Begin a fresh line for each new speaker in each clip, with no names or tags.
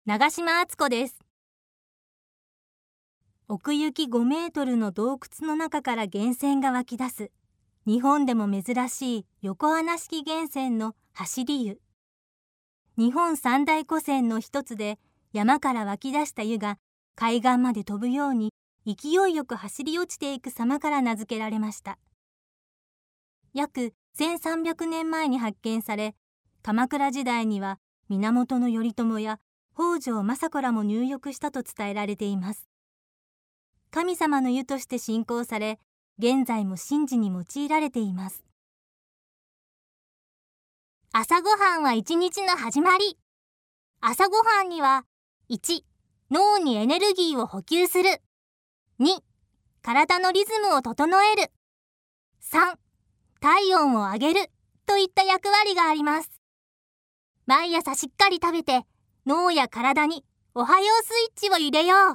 長島敦子です。奥行き5メートルの洞窟の中から源泉が湧き出す、日本でも珍しい横穴式源泉の走り湯。日本三大古泉の一つで、山から湧き出した湯が海岸まで飛ぶように勢いよく走り落ちていく様から名付けられました。約1300年前に発見され、鎌倉時代には源頼朝や北条政子らも入浴したと伝えられています。神様の湯として信仰され、現在も神事に用いられています。
朝ごはんは一日の始まり。朝ごはんには、1、脳にエネルギーを補給する。2、体のリズムを整える。3、体温を上げるといった役割があります。毎朝しっかり食べて、脳や体におはようスイッチを入れよ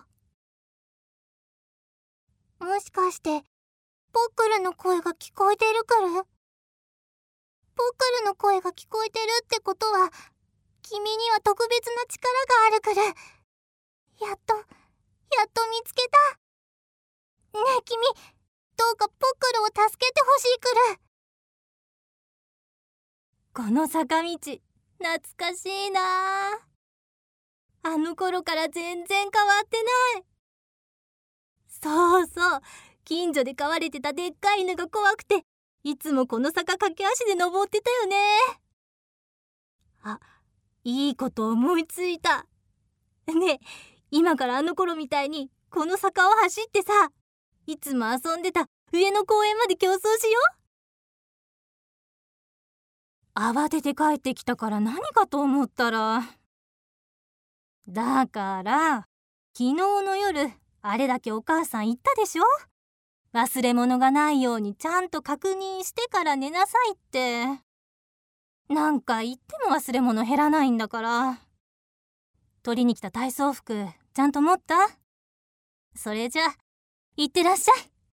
う。もしかして、ポックルの声が聞こえてるから？ポックルの声が聞こえてるってことは、君には特別な力があるから。やっと見つけた。ねえ君、どうかポックルを助けてほしいくる。
この坂道、懐かしいなあ。あの頃から全然変わってない。そうそう、近所で飼われてたでっかい犬が怖くて、いつもこの坂駆け足で登ってたよね。あ、いいこと思いついた。ねえ、今からあの頃みたいにこの坂を走ってさ、いつも遊んでた上野公園まで競争しよう。慌てて帰ってきたから何かと思ったら、だから昨日の夜あれだけお母さん言ったでしょ。忘れ物がないようにちゃんと確認してから寝なさいって。なんか言っても忘れ物減らないんだから。取りに来た体操服ちゃんと持った？それじゃ、いってらっしゃい。